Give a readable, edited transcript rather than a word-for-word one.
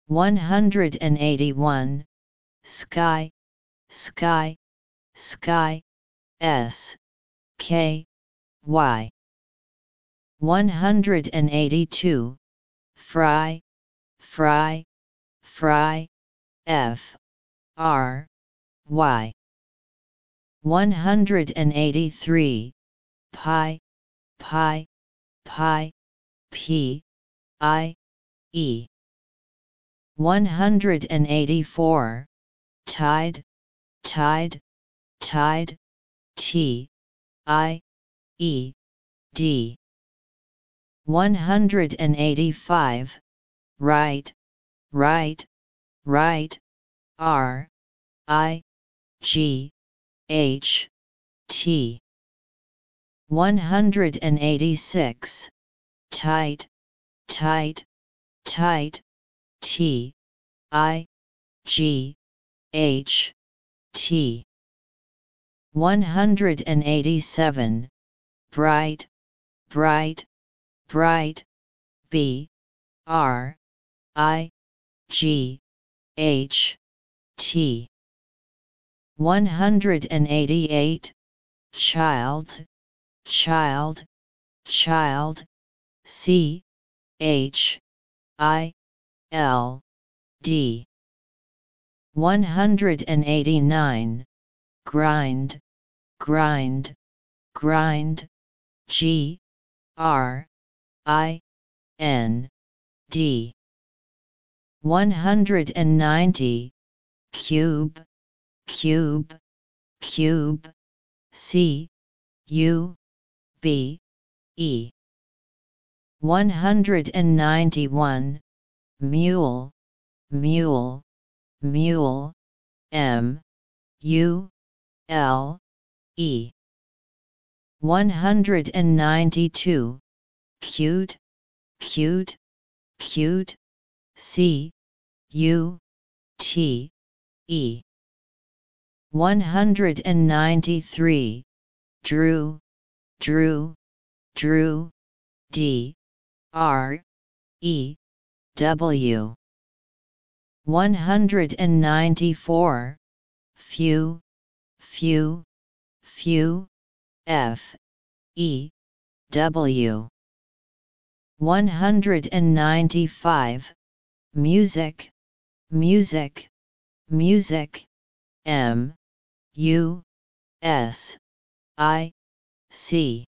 181, sky, sky, sky, s, k, y. 182, fry, fry, fry, f, r, y. 183, pi, pi, pi, p, i, e. 184, tide, tide, tide, t, i, e, d. 185, right, right, right, r, i, g, h, t. 186, tight, tight, tight, t, i, g, h, t. 187, bright, bright, bright, b, r, i, g, h, t. 188, child, child, child, c, h, i, l, d. 189, grind, grind, grind, g, r, i, n, d. 190, cube, cube, cube, c, u, b, e. 191, mule, mule, mule, m, u, l, e. 192, cute, cute, cute, c, u, t, e. 193, drew, drew, drew, d, r, e, w. 194, few, few, few, f, e, w. 195, music, music, music, m, u, s, i, c.